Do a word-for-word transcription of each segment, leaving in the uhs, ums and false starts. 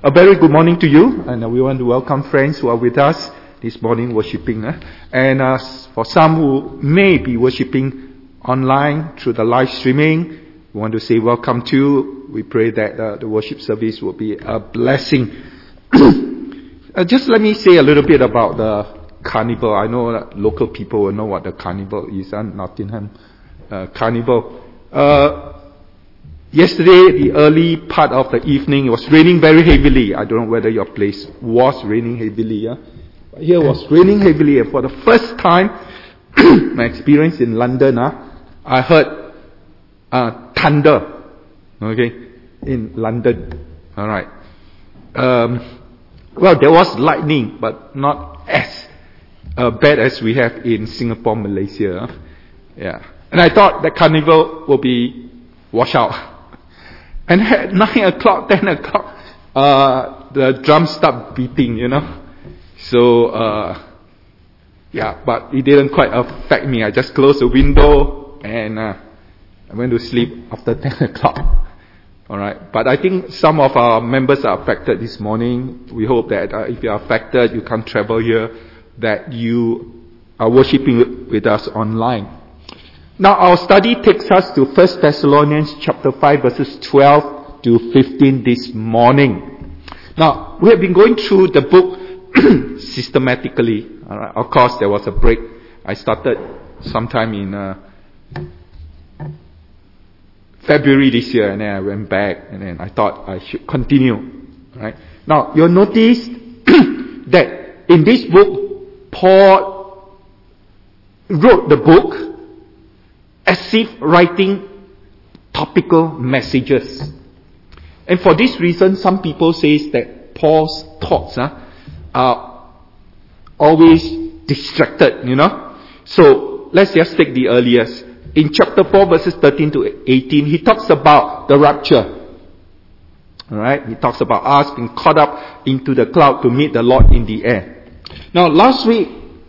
A very good morning to you, and uh, we want to welcome friends who are with us this morning worshiping. Eh? And uh, for some who may be worshiping online through the live streaming, we want to say welcome to you. We pray that uh, the worship service will be a blessing. uh, just let me say a little bit about the carnival. I know that local people will know what the carnival is, and Nottingham uh, Carnival. Uh, Yesterday, the early part of the evening, it was raining very heavily. I don't know whether your place was raining heavily. Yeah? But here it was raining heavily. And for the first time, my experience in London, uh, I heard uh, thunder. Okay, in London. All right. Um, well, there was lightning, but not as uh, bad as we have in Singapore, Malaysia. Uh. Yeah. And I thought the carnival will be washed out. And at nine o'clock, ten o'clock, uh, the drums start beating, you know. So, uh, yeah, but it didn't quite affect me. I just closed the window and uh, I went to sleep after ten o'clock. Alright, but I think some of our members are affected this morning. We hope that uh, if you are affected, you can't travel here, that you are worshipping with us online. Now our study takes us to First Thessalonians chapter five verses twelve to fifteen this morning. Now, we have been going through the book systematically. Alright, of course there was a break. I started sometime in uh, February this year, and then I went back, and then I thought I should continue. Right? Now, you'll notice that in this book, Paul wrote the book as if writing topical messages. And for this reason, some people say that Paul's thoughts uh, are always distracted, you know. So, let's just take the earliest. In chapter four, verses thirteen to eighteen, he talks about the rapture. Alright, he talks about us being caught up into the cloud to meet the Lord in the air. Now, last week,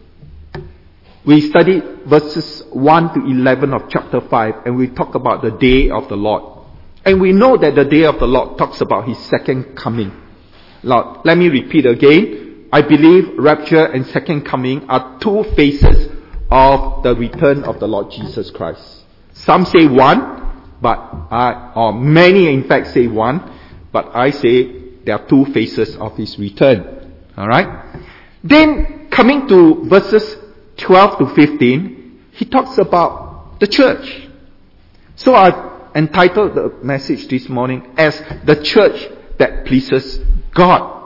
we studied verses one to eleven of chapter five, and we talk about the day of the Lord. And we know that the day of the Lord talks about His second coming. Now, let me repeat again. I believe rapture and second coming are two phases of the return of the Lord Jesus Christ. Some say one, but I, or many in fact say one, but I say there are two phases of His return. Alright? Then, coming to verses twelve to fifteen, he talks about the church. So I've entitled the message this morning as the church that pleases God.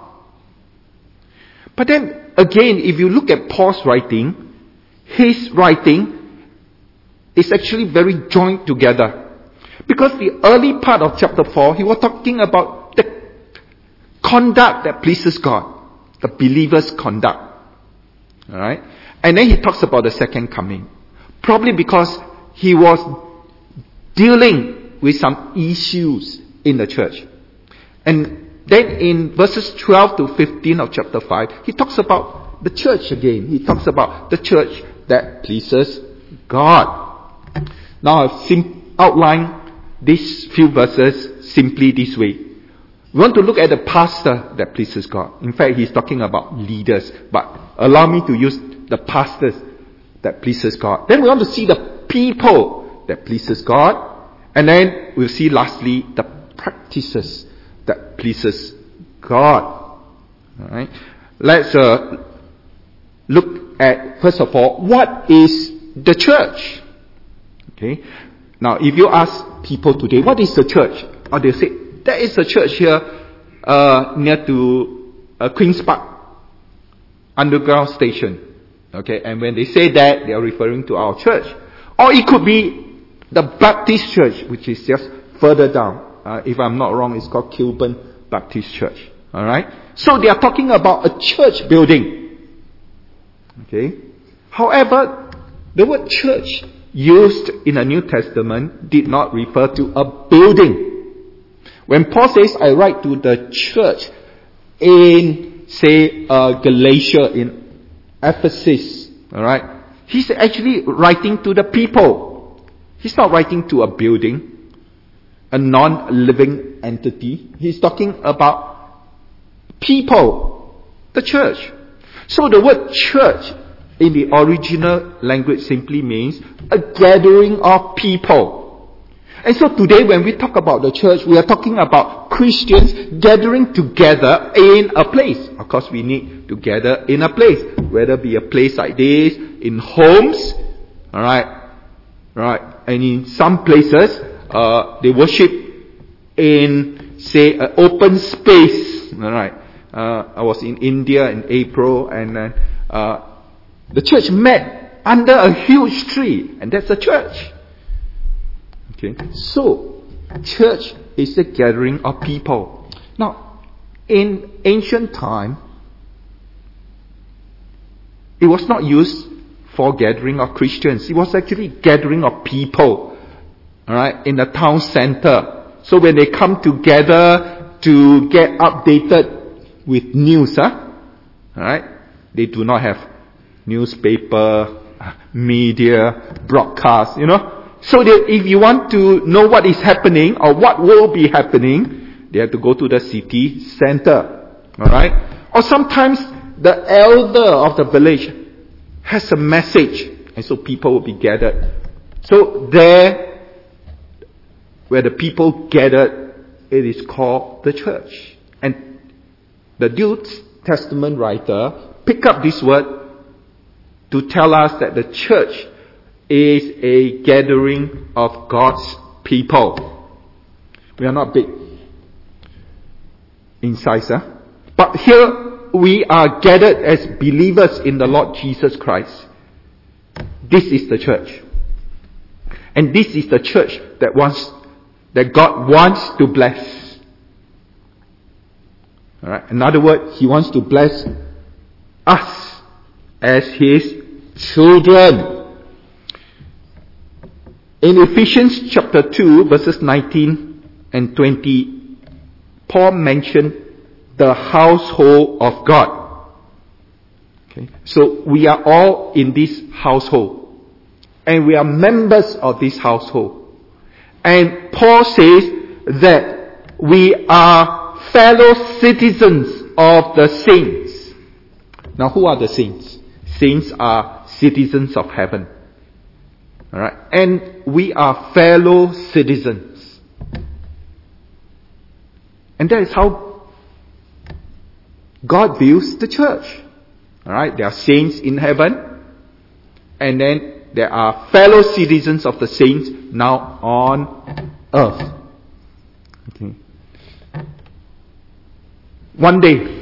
But then again, if you look at Paul's writing, his writing is actually very joined together. Because the early part of chapter four, he was talking about the conduct that pleases God. The believer's conduct. Alright? And then he talks about the second coming. Probably because he was dealing with some issues in the church. And then in verses twelve to fifteen of chapter five, he talks about the church again. He talks about the church that pleases God. Now I've sim- outlined these few verses simply this way. We want to look at the pastor that pleases God. In fact, he's talking about leaders. But allow me to use the pastors that pleases God. Then we want to see the people that pleases God. And then we'll see lastly the practices that pleases God. Alright. Let's uh, look at, first of all, what is the church? Okay. Now, if you ask people today, what is the church? Or they'll say, there is a church here uh, near to uh, Queen's Park Underground Station. Okay, and when they say that, they are referring to our church. Or it could be the Baptist church, which is just further down. Uh, if I'm not wrong, it's called Kilburn Baptist Church. Alright? So they are talking about a church building. Okay? However, the word church used in the New Testament did not refer to a building. When Paul says, I write to the church in, say, uh, Galatia, in Ephesus, alright, he's actually writing to the people. He's not writing to a building, a non-living entity. He's talking about people, the church. So the word church in the original language simply means a gathering of people. And so today when we talk about the church, we are talking about Christians gathering together in a place. Of course, we need to gather in a place, whether it be a place like this, in homes, alright, right, and in some places, uh, they worship in, say, an open space, alright. Uh, I was in India in April, and uh, uh, the church met under a huge tree, and that's a church. Okay, so church is a gathering of people. Now, in ancient time, it was not used for gathering of Christians. It was actually gathering of people, all right, in the town center. So when they come together to get updated with news, huh, all right, they do not have newspaper, media, broadcast, you know. So that if you want to know what is happening or what will be happening, they have to go to the city center. Alright? Or sometimes the elder of the village has a message, and so people will be gathered. So there, where the people gathered, it is called the church. And the New Testament writer pick up this word to tell us that the church is a gathering of God's people. We are not big in size, huh? But here we are gathered as believers in the Lord Jesus Christ. This is the church. And this is the church that wants, that God wants to bless. Alright, in other words, He wants to bless us as His children. In Ephesians chapter two, verses nineteen and twenty, Paul mentioned the household of God. Okay, so we are all in this household, and we are members of this household. And Paul says that we are fellow citizens of the saints. Now, who are the saints? Saints are citizens of heaven. Alright, and we are fellow citizens. And that is how God views the church. Alright, there are saints in heaven, and then there are fellow citizens of the saints now on earth. Okay. One day,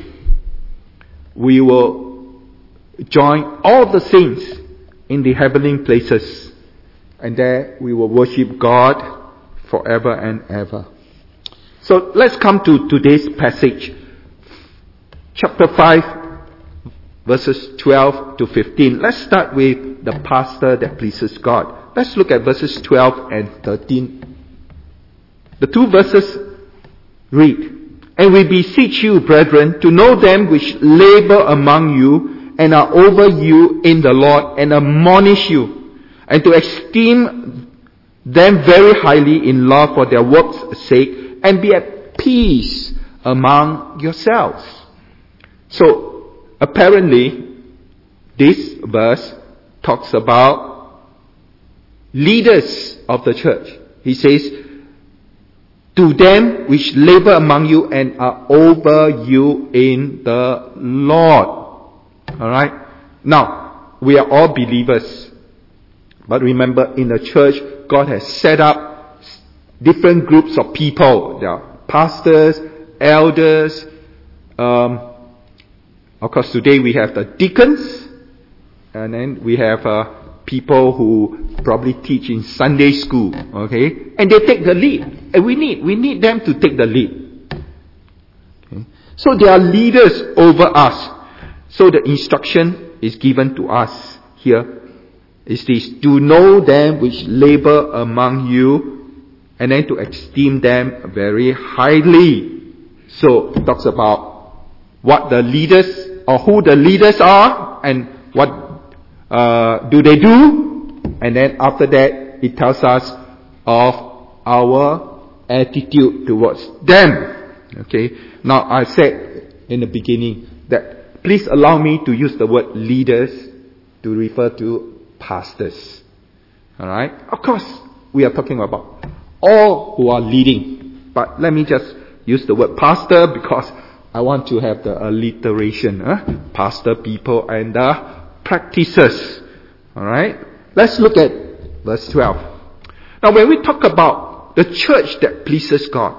we will join all the saints in the heavenly places. And there we will worship God forever and ever. So let's come to today's passage. Chapter five, verses twelve to fifteen. Let's start with the pastor that pleases God. Let's look at verses twelve and thirteen. The two verses read, "And we beseech you, brethren, to know them which labor among you and are over you in the Lord, and admonish you, and to esteem them very highly in love for their work's sake, and be at peace among yourselves." So, apparently, this verse talks about leaders of the church. He says, "To them which labor among you and are over you in the Lord." Alright? Now, we are all believers. But remember, in the church, God has set up different groups of people. There are pastors, elders. Um, of course, today we have the deacons. And then we have uh, people who probably teach in Sunday school. Okay? And they take the lead. And we need, we need them to take the lead. Okay? So they are leaders over us. So the instruction is given to us here. Is this, to know them which labor among you, and then to esteem them very highly. So it talks about what the leaders, or who the leaders are, and what uh, do they do, and then after that it tells us of our attitude towards them. Okay. Now I said in the beginning that please allow me to use the word leaders to refer to pastors. Alright? Of course, we are talking about all who are leading. But let me just use the word pastor because I want to have the alliteration. Huh? Pastor, people, and the practices. Alright? Let's look at verse twelve. Now when we talk about the church that pleases God,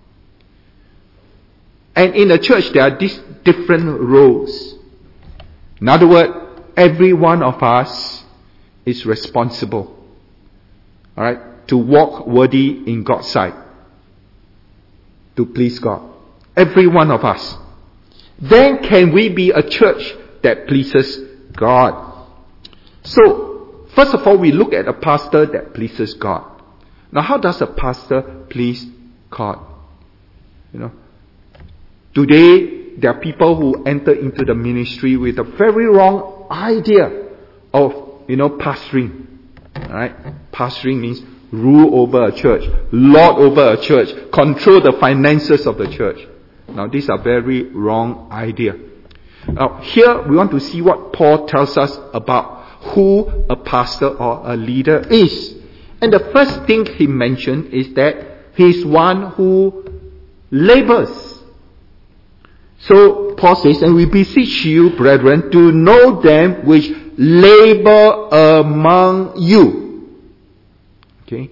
and in the church there are these different roles. In other words, every one of us is responsible. Alright? To walk worthy in God's sight. To please God. Every one of us. Then can we be a church that pleases God? So, first of all, we look at a pastor that pleases God. Now, how does a pastor please God? You know, today, there are people who enter into the ministry with a very wrong idea of, you know, pastoring. Alright? Pastoring means rule over a church, lord over a church, control the finances of the church. Now, these are very wrong idea. Now, here we want to see what Paul tells us about who a pastor or a leader is. And the first thing he mentioned is that he is one who labors. So Paul says, and we beseech you, brethren, to know them which labor among you. Okay.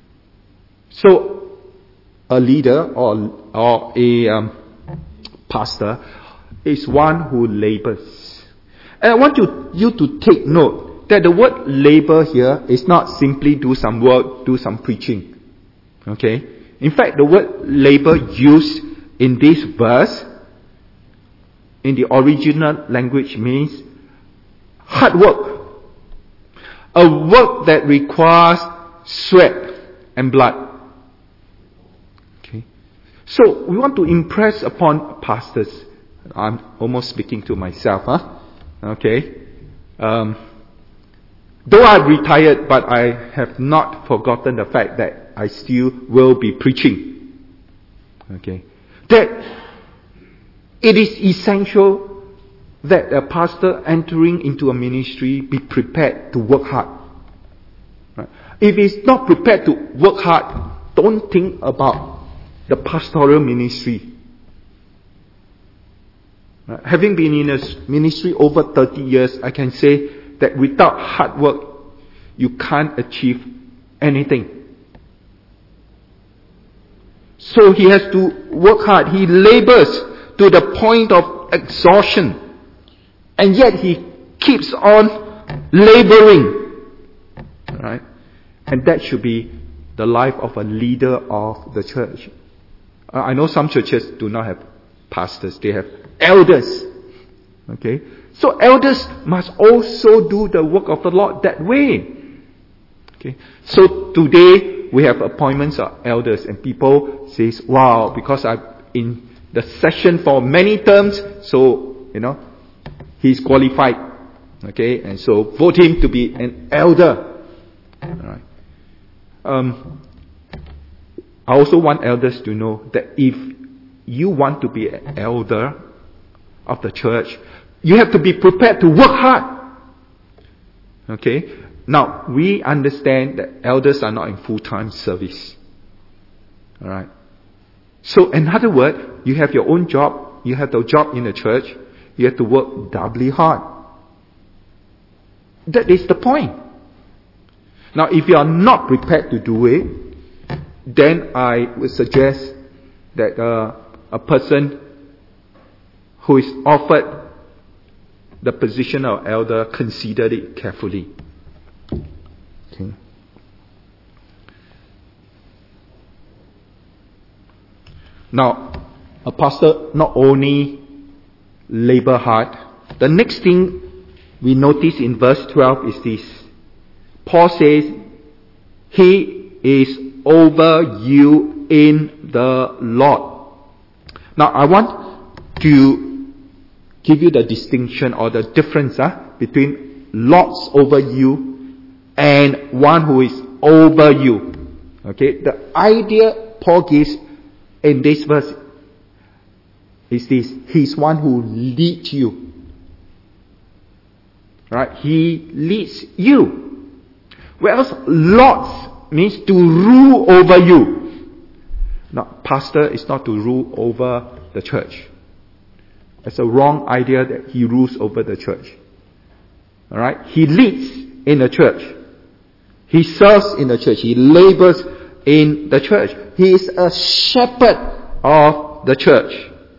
So a leader or or a um, pastor is one who labors. And I want you, you to take note that the word labor here is not simply do some work, do some preaching. Okay? In fact, the word labor used in this verse in the original language means hard work. A work that requires sweat and blood. Okay? So, we want to impress upon pastors. I'm almost speaking to myself, huh? Okay? Um, though I've retired, but I have not forgotten the fact that I still will be preaching. Okay? That it is essential that a pastor entering into a ministry be prepared to work hard. Right? If he's not prepared to work hard, don't think about the pastoral ministry. Right? Having been in a ministry over thirty years, I can say that without hard work, you can't achieve anything. So he has to work hard. He labors to the point of exhaustion. And yet he keeps on laboring. Right? And that should be the life of a leader of the church. Uh, I know some churches do not have pastors. They have elders. Okay? So elders must also do the work of the Lord that way. Okay? So today we have appointments of elders and people says, wow, because I'm in the session for many terms, so, you know, he's qualified. Okay? And so vote him to be an elder. Alright. Um, I also want elders to know that if you want to be an elder of the church, you have to be prepared to work hard. Okay? Now, we understand that elders are not in full-time service. Alright? So, in other words, you have your own job, you have the job in the church, you have to work doubly hard. That is the point. Now, if you are not prepared to do it, then I would suggest that uh, a person who is offered the position of elder consider it carefully. Okay. Now, a pastor not only labor hard, the next thing we notice in verse twelve is this. Paul says, he is over you in the Lord. Now, I want to give you the distinction or the difference uh, between lords over you and one who is over you. Okay, the idea Paul gives in this verse is this. He's one who leads you. Right? He leads you. Whereas lords means to rule over you. Now, pastor is not to rule over the church. It's a wrong idea that he rules over the church. Alright? He leads in the church. He serves in the church. He labors in the church. He is a shepherd of the church.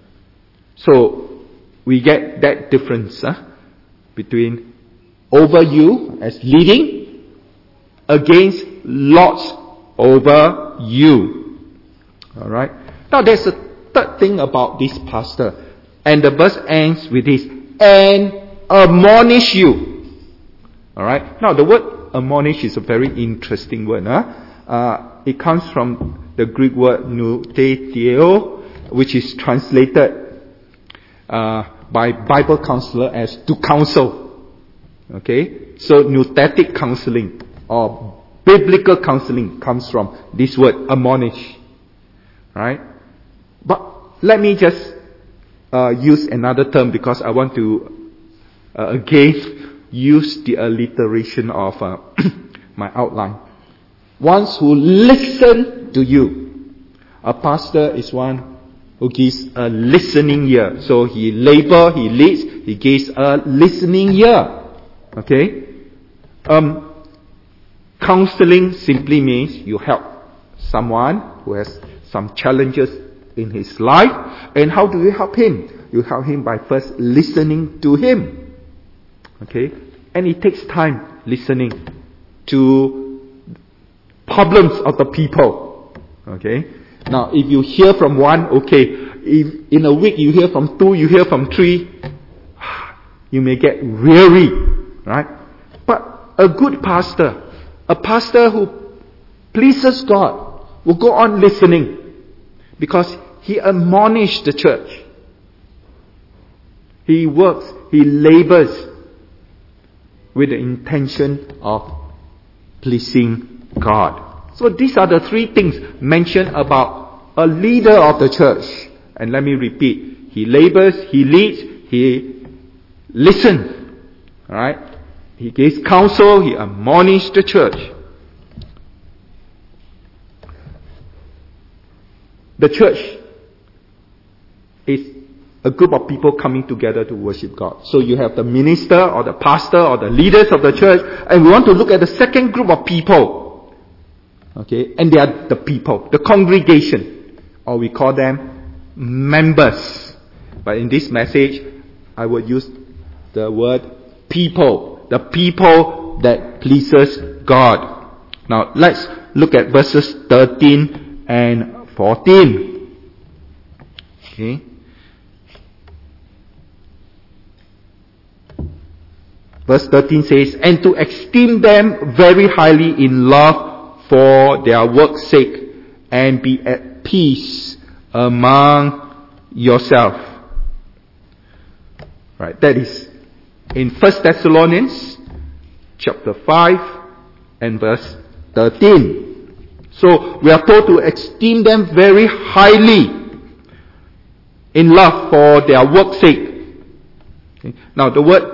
So, we get that difference huh, between over you as leading against lords over you. Alright? Now there's a third thing about this pastor. And the verse ends with this. And admonish you. Alright? Now the word admonish is a very interesting word. Huh? Uh, it comes from the Greek word nouthetheo, which is translated uh, by Bible counselor as to counsel. Okay? So nouthetic counseling or biblical counseling comes from this word, admonish. Right? But let me just uh, use another term because I want to uh, again use the alliteration of uh, my outline. Ones who listen to you. A pastor is one who gives a listening ear. So he labor, he leads, he gives a listening ear. Okay? Um, counseling simply means you help someone who has some challenges in his life. And how do you help him? You help him by first listening to him. Okay? And it takes time listening to problems of the people. Okay? Now, if you hear from one, okay. If in a week you hear from two, you hear from three, you may get weary. Right? But a good pastor, a pastor who pleases God, will go on listening because he admonishes the church. He works, he labors with the intention of pleasing God. So these are the three things mentioned about a leader of the church. And let me repeat. He labors, he leads, he listens. Alright? He gives counsel, he admonishes the church. The church is a group of people coming together to worship God. So you have the minister or the pastor or the leaders of the church, and we want to look at the second group of people. Okay, and they are the people, the congregation, or we call them members. But in this message, I would use the word people. The people that pleases God. Now let's look at verses thirteen and fourteen. Okay. Verse thirteen says, and to esteem them very highly in love for their work's sake, and be at peace among yourself. Right, that is in First Thessalonians chapter five and verse thirteen. So we are told to esteem them very highly in love for their work's sake. Okay. Now the word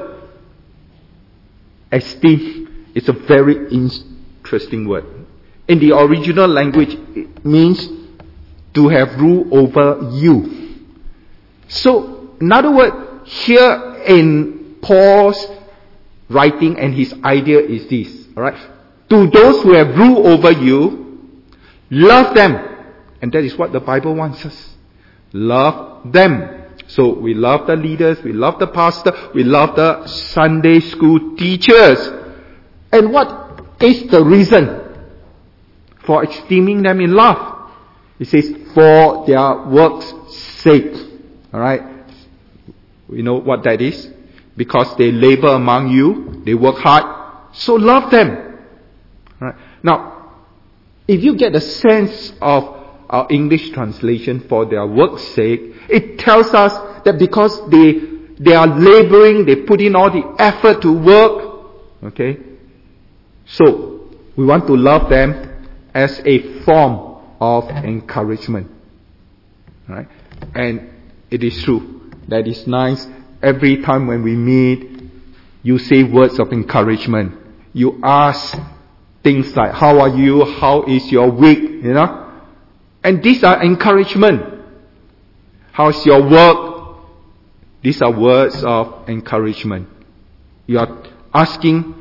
esteem is a very interesting word. In the original language, it means to have rule over you. So, in other words, here in Paul's writing and his idea is this. Alright? To those who have rule over you, love them. And that is what the Bible wants us. Love them. So we love the leaders, we love the pastor, we love the Sunday school teachers. And what is the reason for esteeming them in love? It says, for their work's sake. Alright? We know what that is. Because they labor among you, they work hard, so love them. Alright? Now, if you get a sense of our English translation, for their work's sake, it tells us that because they they are laboring, they put in all the effort to work, okay? So, we want to love them as a form of encouragement. Right? And it is true. That is nice. Every time when we meet, you say words of encouragement. You ask things like, how are you? How is your week? You know? And these are encouragement. How's your work? These are words of encouragement. You are asking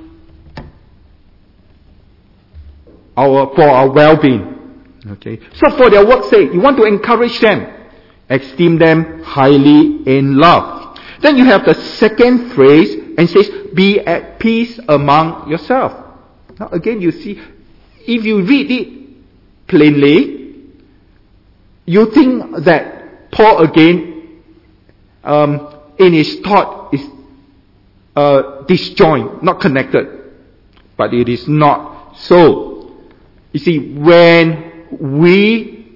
our, for our well-being. Okay. So for their work's sake, you want to encourage them. Esteem them highly in love. Then you have the second phrase and says, be at peace among yourself. Now again, you see, if you read it plainly, you think that Paul again, um, in his thought is uh, disjoint, not connected. But it is not so. You see, when we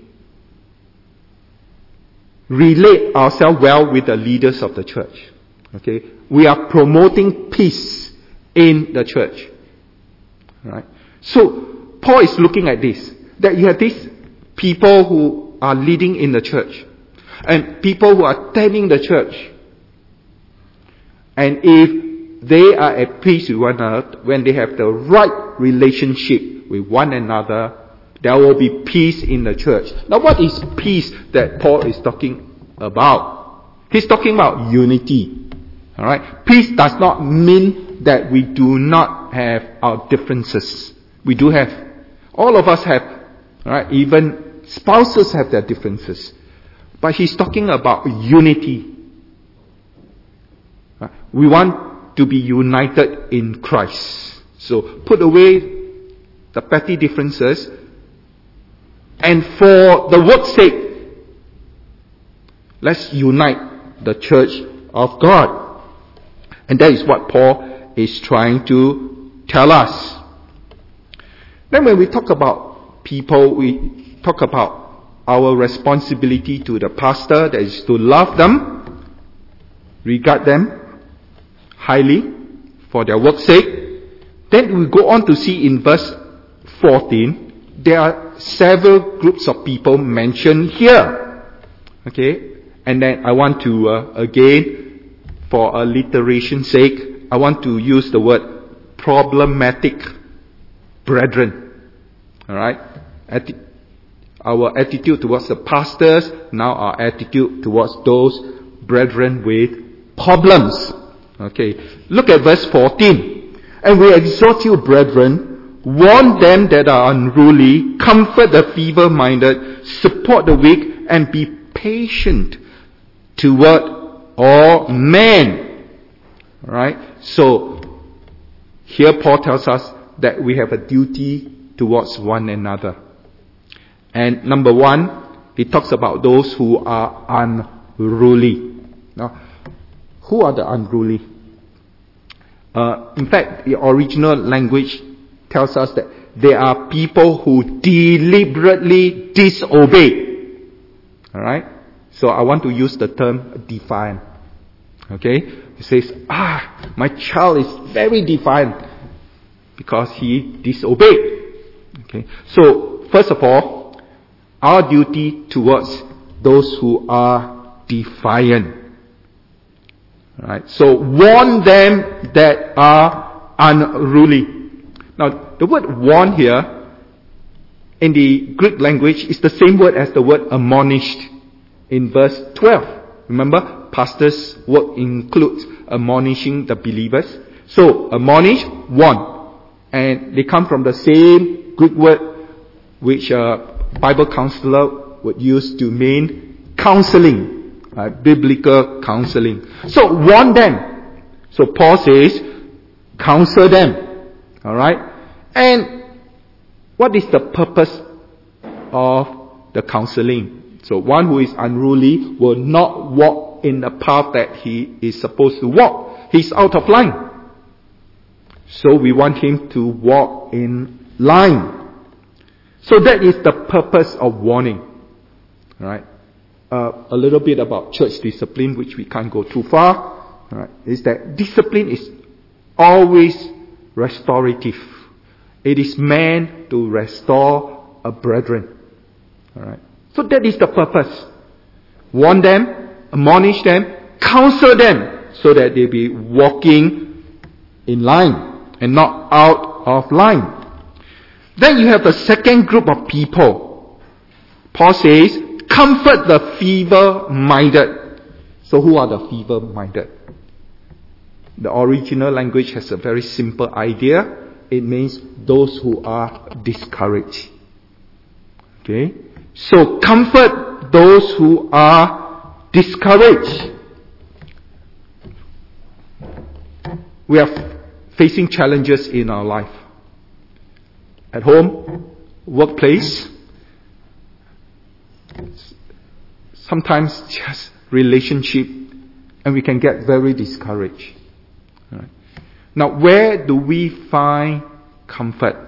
relate ourselves well with the leaders of the church, okay, we are promoting peace in the church. Right? So, Paul is looking at this, that you have these people who are leading in the church, and people who are tending the church. And if they are at peace with one another, when they have the right relationship with one another, there will be peace in the church. Now what is peace that Paul is talking about? He's talking about unity. Alright? Peace does not mean that we do not have our differences. We do have. All of us have. Alright? Even spouses have their differences. But he's talking about unity. We want to be united in Christ. So put away the petty differences, and for the work's sake, let's unite the church of God. And that is what Paul is trying to tell us. Then when we talk about people, we talk about our responsibility to the pastor, that is to love them, regard them highly for their work's sake. Then we go on to see in verse fourteen, there are several groups of people mentioned here. Okay? And then I want to, uh, again, for alliteration's sake, I want to use the word problematic brethren. Alright? Atti- our attitude towards the pastors, now our attitude towards those brethren with problems. Okay, look at verse fourteen. And we exhort you, brethren, warn them that are unruly, comfort the feeble-minded, support the weak, and be patient toward all men. Alright, so here Paul tells us that we have a duty towards one another. And number one, he talks about those who are unruly. Now, who are the unruly? Uh, in fact, the original language tells us that they are people who deliberately disobey. Alright? So I want to use the term defiant. Okay? He says, ah, my child is very defiant because he disobeyed. Okay? So, first of all, our duty towards those who are defiant. Right. So warn them that are unruly. Now, the word warn here in the Greek language is the same word as the word admonished in verse twelve. Remember, pastors' work includes admonishing the believers. So, admonish, warn. And they come from the same Greek word which a Bible counselor would use to mean counseling. Uh, biblical counseling. So warn them. So Paul says, counsel them. Alright? And what is the purpose of the counseling? So one who is unruly will not walk in the path that he is supposed to walk. He's out of line. So we want him to walk in line. So that is the purpose of warning. Alright? Uh, a little bit about church discipline, which we can't go too far, right, is that discipline is always restorative. It is meant to restore a brethren. Alright. So that is the purpose. Warn them, admonish them, counsel them, so that they be walking in line and not out of line. Then you have a second group of people. Paul says, comfort the feeble-minded. So who are the feeble-minded? The original language has a very simple idea. It means those who are discouraged. Okay? So comfort those who are discouraged. We are facing challenges in our life. At home, workplace, sometimes just relationship, and we can get very discouraged. Right? Now, where do we find comfort?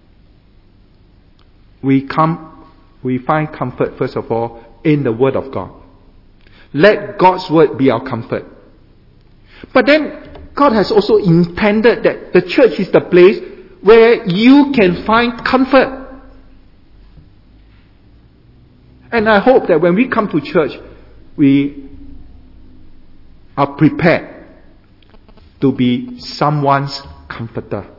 We come, we find comfort, first of all, in the Word of God. Let God's Word be our comfort. But then, God has also intended that the church is the place where you can find comfort. And I hope that when we come to church, we are prepared to be someone's comforter.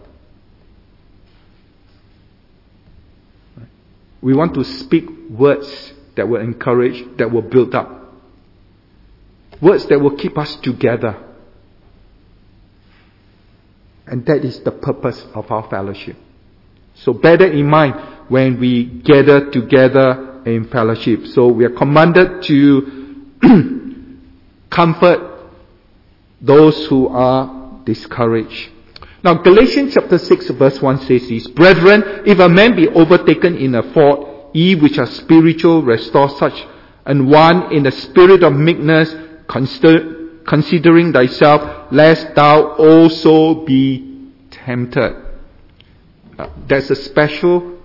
We want to speak words that will encourage, that will build up. Words that will keep us together. And that is the purpose of our fellowship. So bear that in mind when we gather together in fellowship. So we are commanded to comfort those who are discouraged. Now Galatians chapter six verse one says this, Brethren, if a man be overtaken in a fault, ye which are spiritual, restore such an one in the spirit of meekness, consider considering thyself, lest thou also be tempted. Uh, there's a special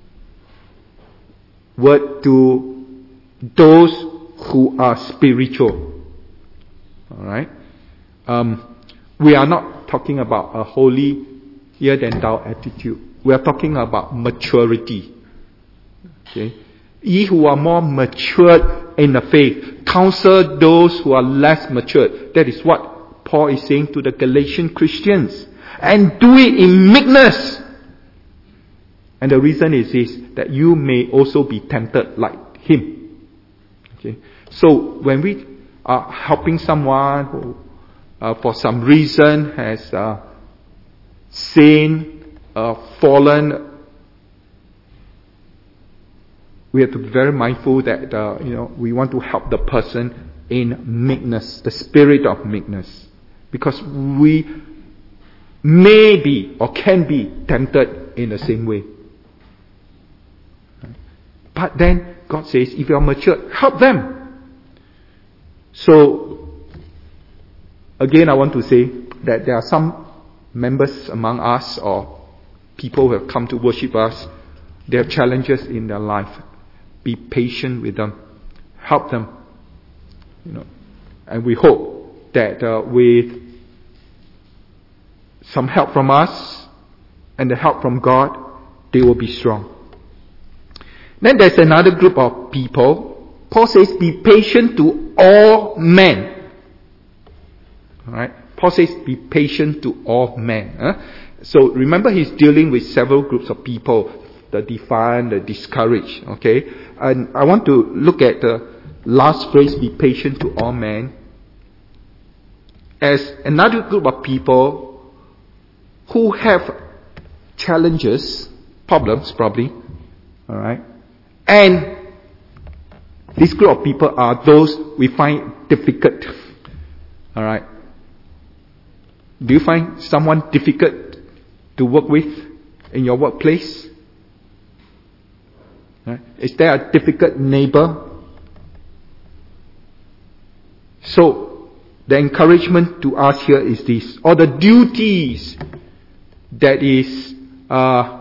word to those who are spiritual. Alright? Um, we are not talking about a holier than thou attitude. We are talking about maturity. Okay? Ye who are more matured in the faith, counsel those who are less matured. That is what Paul is saying to the Galatian Christians. And do it in meekness. And the reason is this, that you may also be tempted like him. Okay. So when we are helping someone who, uh, for some reason, has uh, sinned, uh, fallen, we have to be very mindful that, uh, you know, we want to help the person in meekness, the spirit of meekness. Because we may be or can be tempted in the same way. But then God says, if you are mature, help them. So, again, I want to say that there are some members among us or people who have come to worship us, they have challenges in their life. Be patient with them. Help them. You know, and we hope that uh, with some help from us and the help from God, they will be strong. Then there's another group of people. Paul says, be patient to all men. Alright? Paul says, be patient to all men. Huh? So remember, he's dealing with several groups of people. The defiant, the discouraged. Okay? And I want to look at the last phrase, be patient to all men, as another group of people who have challenges, problems probably. Alright? And this group of people are those we find difficult. Alright? Do you find someone difficult to work with in your workplace? Right? Is there a difficult neighbor? So, the encouragement to us here is this, or the duties that is uh,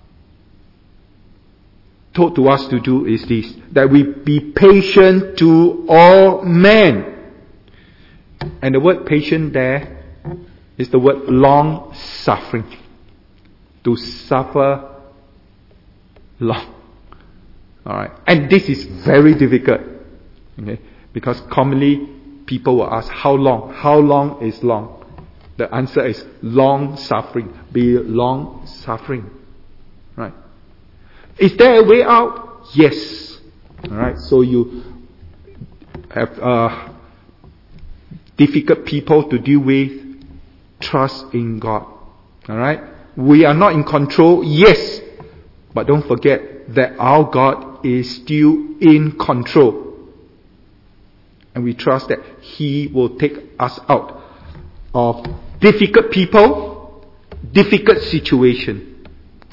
told to us to do is this, that we be patient to all men. And the word patient there is the word long suffering. To suffer long. Alright. And this is very difficult. Okay. Because commonly people will ask, how long? How long is long? The answer is long suffering. Be long suffering. Right? Is there a way out? Yes. Alright, so you have uh, difficult people to deal with. Trust in God. Alright? We are not in control, yes. But don't forget that our God is still in control. And we trust that He will take us out of difficult people, difficult situation.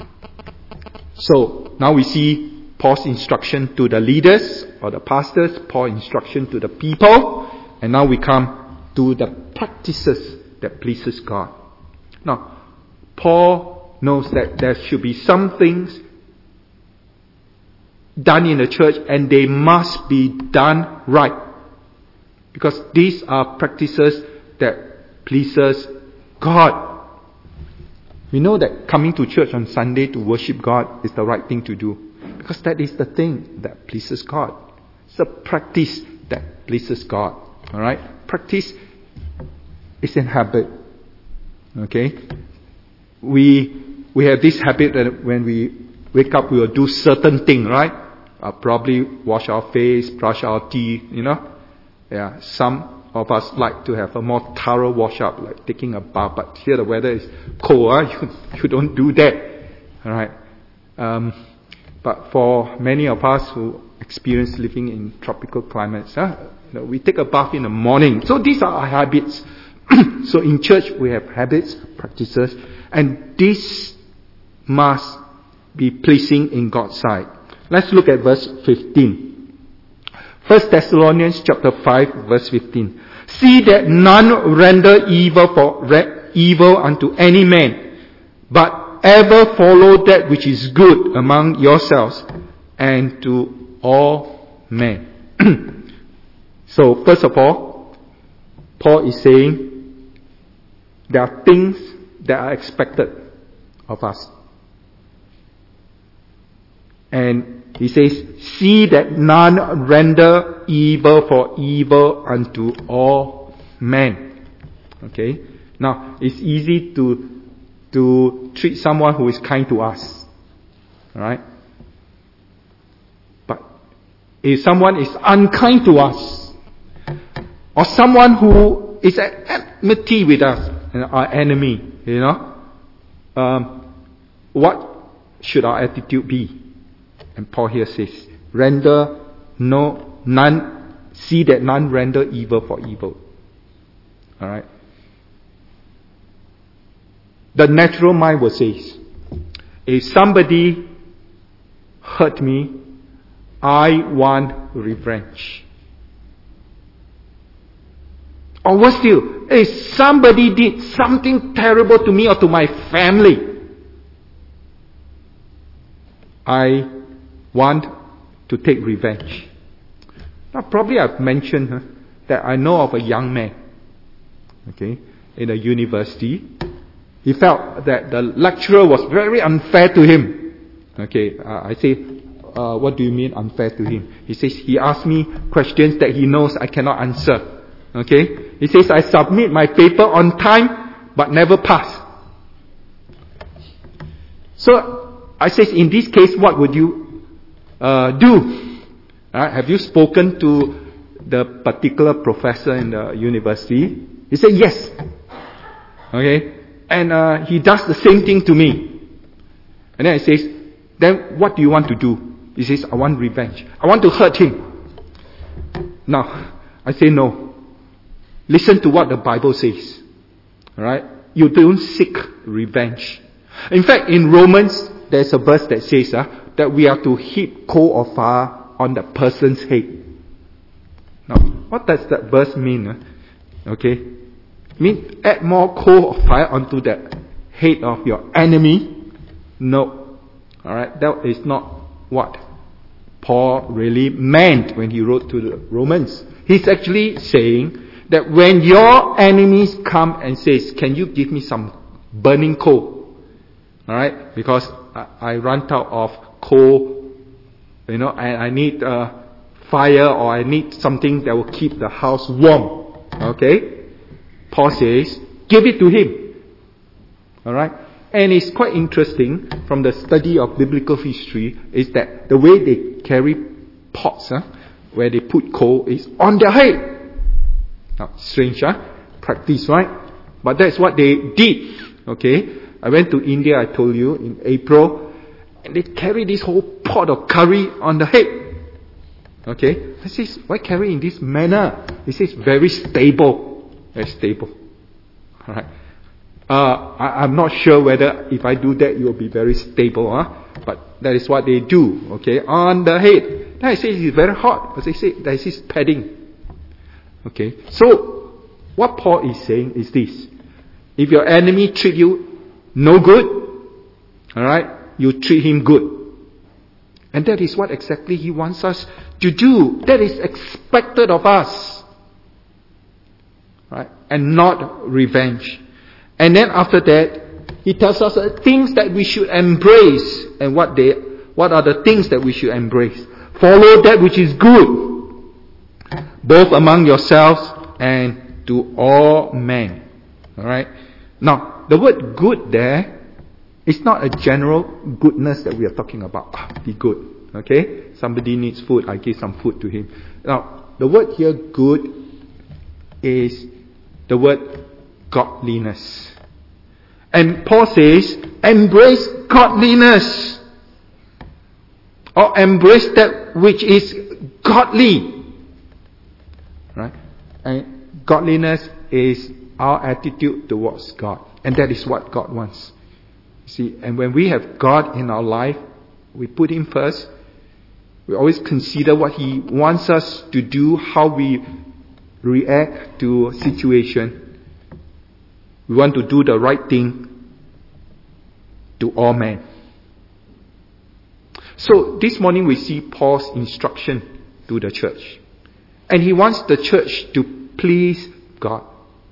So, now we see Paul's instruction to the leaders or the pastors, Paul's instruction to the people, and now we come to the practices that pleases God. Now, Paul knows that there should be some things done in the church and they must be done right. Because these are practices that pleases God. We know that coming to church on Sunday to worship God is the right thing to do. Because that is the thing that pleases God. It's a practice that pleases God. Alright? Practice is a habit. Okay? We we have this habit that when we wake up we will do certain thing, right? Uh, probably wash our face, brush our teeth, you know. Yeah, some of us like to have a more thorough wash up, like taking a bath. But here the weather is cold, huh? you, you don't do that. Alright. Um, but for many of us who experience living in tropical climates, huh? you know, we take a bath in the morning. So these are our habits. So in church we have habits, practices, and this must be pleasing in God's sight. Let's look at verse fifteen. First Thessalonians chapter five verse fifteen. See that none render evil for re- evil unto any man, but ever follow that which is good among yourselves and to all men. So first of all, Paul is saying there are things that are expected of us. And he says, see that none render evil for evil unto all men. Okay? Now, it's easy to, to treat someone who is kind to us. Alright? But if someone is unkind to us, or someone who is at enmity with us, our enemy, you know, um, what should our attitude be? And Paul here says, render no, none, see that none render evil for evil. Alright? The natural mind will say, if somebody hurt me, I want revenge. Or worse still, if somebody did something terrible to me or to my family, I want to take revenge. Now probably I've mentioned huh, that I know of a young man, okay, in a university. He felt that the lecturer was very unfair to him. Okay, uh, I say, uh, what do you mean unfair to him? He says he asked me questions that he knows I cannot answer. Okay, he says I submit my paper on time but never pass. So I says, in this case, what would you Uh, do? Uh, have you spoken to the particular professor in the university? He said yes. Okay, and uh, he does the same thing to me. And then I says, then what do you want to do? He says, I want revenge. I want to hurt him. Now, I say no. Listen to what the Bible says. Alright? You don't seek revenge. In fact, in Romans, there's a verse that says, uh, that we are to heap coal of fire on the person's head. Now, what does that verse mean? Uh? Okay? It means add more coal of fire onto the head of your enemy? No. Alright? That is not what Paul really meant when he wrote to the Romans. He's actually saying that when your enemies come and says, can you give me some burning coal? Alright? Because I, I run out of coal, you know, and I need uh, fire, or I need something that will keep the house warm. Okay? Paul says, give it to him. Alright? And it's quite interesting from the study of biblical history is that the way they carry pots, huh, where they put coal, is on their head. Now, strange, huh? Practice, right? But that's what they did. Okay? I went to India, I told you, in April, and they carry this whole pot of curry on the head. Okay? I says, why carry in this manner? He says, very stable. Very stable. Alright. Uh, I, I'm not sure whether if I do that, you will be very stable, huh? But that is what they do, okay? On the head. Then I say it's very hot. But they say this is padding. Okay? So, what Paul is saying is this. If your enemy treat you no good, alright, you treat him good. And that is what exactly he wants us to do. That is expected of us. Right? And not revenge. And then after that, he tells us the things that we should embrace. And what they, what are the things that we should embrace? Follow that which is good, both among yourselves and to all men. Alright? Now, the word good there is not a general goodness that we are talking about. Ah, be good. Okay? Somebody needs food, I give some food to him. Now, the word here, good, is the word godliness. And Paul says, embrace godliness. Or embrace that which is godly. Right? And godliness is our attitude towards God. And that is what God wants. See, and when we have God in our life, we put Him first. We always consider what He wants us to do, how we react to a situation. We want to do the right thing to all men. So this morning we see Paul's instruction to the church. And he wants the church to please God.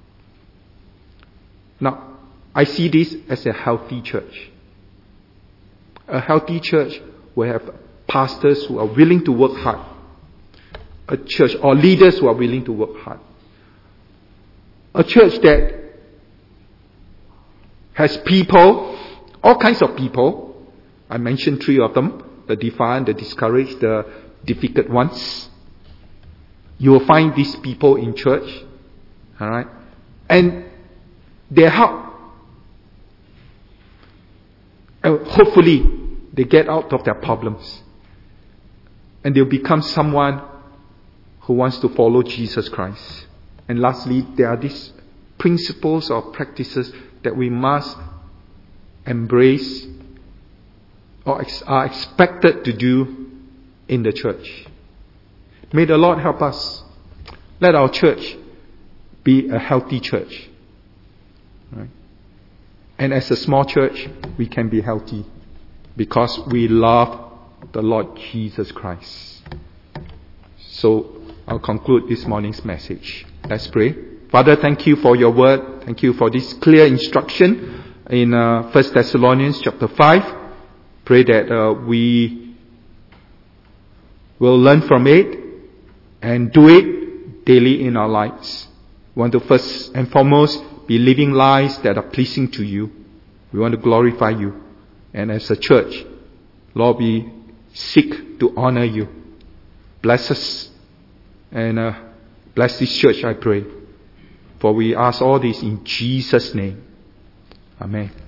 Now, I see this as a healthy church. A healthy church will have pastors who are willing to work hard. A church or leaders who are willing to work hard. A church that has people, all kinds of people. I mentioned three of them. The defiant, the discouraged, the difficult ones. You will find these people in church. Alright? And they help. And hopefully, they get out of their problems. And they'll become someone who wants to follow Jesus Christ. And lastly, there are these principles or practices that we must embrace or ex- are expected to do in the church. May the Lord help us. Let our church be a healthy church. Right? And as a small church, we can be healthy because we love the Lord Jesus Christ. So, I'll conclude this morning's message. Let's pray. Father, thank you for your word. Thank you for this clear instruction in uh, First Thessalonians chapter five. Pray that uh, we will learn from it and do it daily in our lives. We want to first and foremost be living lives that are pleasing to you. We want to glorify you. And as a church, Lord, we seek to honor you. Bless us and uh, bless this church, I pray. For we ask all this in Jesus' name. Amen.